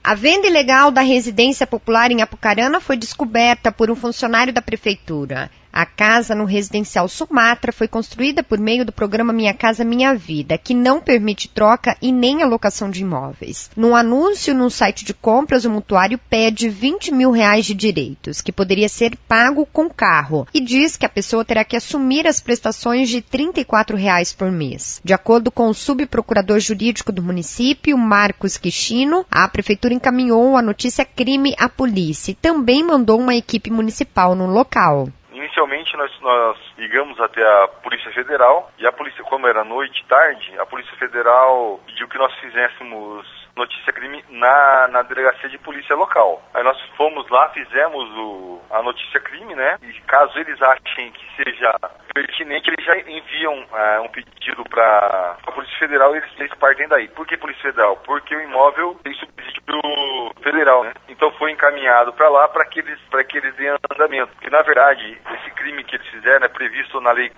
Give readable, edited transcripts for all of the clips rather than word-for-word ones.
A venda ilegal da residência popular em Apucarana foi descoberta por um funcionário da prefeitura. A casa no residencial Sumatra foi construída por meio do programa Minha Casa Minha Vida, que não permite troca e nem alocação de imóveis. Num anúncio no site de compras, o mutuário pede R$20 mil de direitos, que poderia ser pago com carro, e diz que a pessoa terá que assumir as prestações de R$34 por mês. De acordo com o subprocurador jurídico do município, Marcos Quixino, a prefeitura encaminhou a notícia crime à polícia e também mandou uma equipe municipal no local. Inicialmente nós ligamos até a Polícia Federal e a polícia, como era noite e tarde, a Polícia Federal pediu que nós fizéssemos notícia crime na delegacia de polícia local. Aí nós fomos lá, fizemos a notícia crime, né? E caso eles achem que seja pertinente, eles já enviam um pedido para a Polícia Federal e eles partem daí. Por que Polícia Federal? Porque o imóvel tem subsídio federal, né? Então foi encaminhado para lá para que eles deem andamento. Porque na verdade, esse crime que eles fizeram é previsto na Lei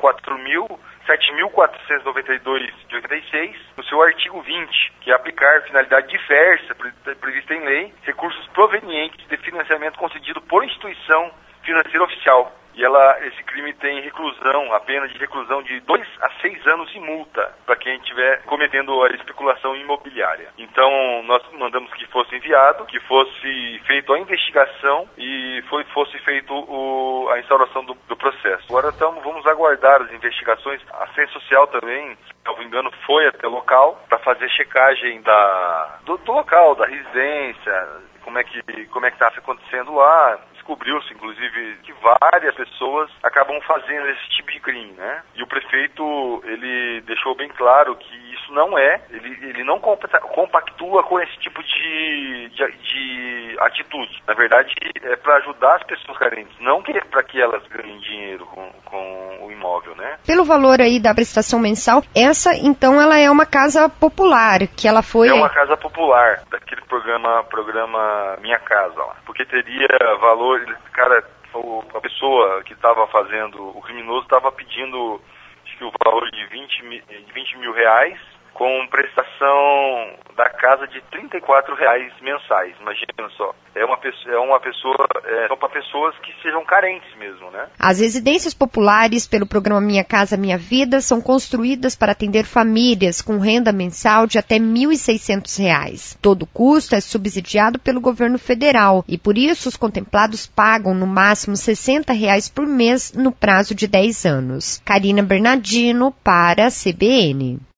7.492 de 86, no seu artigo 20, que é aplicar finalidade diversa prevista em lei, recursos provenientes de financiamento concedido por instituição financeira oficial. E esse crime tem reclusão, a pena de reclusão de 2 a 6 anos e multa para quem estiver cometendo a especulação imobiliária. Então, nós mandamos que fosse enviado, que fosse feita a investigação e fosse feito a instauração do processo. Agora vamos aguardar as investigações. A Assistência Social também, se não me engano, foi até o local para fazer checagem do local, da residência, como é que está acontecendo lá. Descobriu-se, inclusive, que várias pessoas acabam fazendo esse tipo de crime, né? E o prefeito, ele deixou bem claro que isso não ele não compactua com esse tipo de atitude. Na verdade, é para ajudar as pessoas carentes, não para que elas ganhem dinheiro com o imóvel, né? Pelo valor aí da prestação mensal, essa, então, ela é uma casa popular, que ela foi... É uma casa popular, daquele programa Minha Casa, lá. Porque teria valor, a pessoa que estava fazendo, o criminoso estava pedindo, acho que o valor de 20 mil reais, com prestação da casa de R$34 mensais, imagina só. São para pessoas que sejam carentes mesmo, né? As residências populares pelo programa Minha Casa Minha Vida são construídas para atender famílias com renda mensal de até R$1.600. Todo o custo é subsidiado pelo governo federal e por isso os contemplados pagam no máximo R$60 por mês no prazo de 10 anos. Karina Bernardino para a CBN.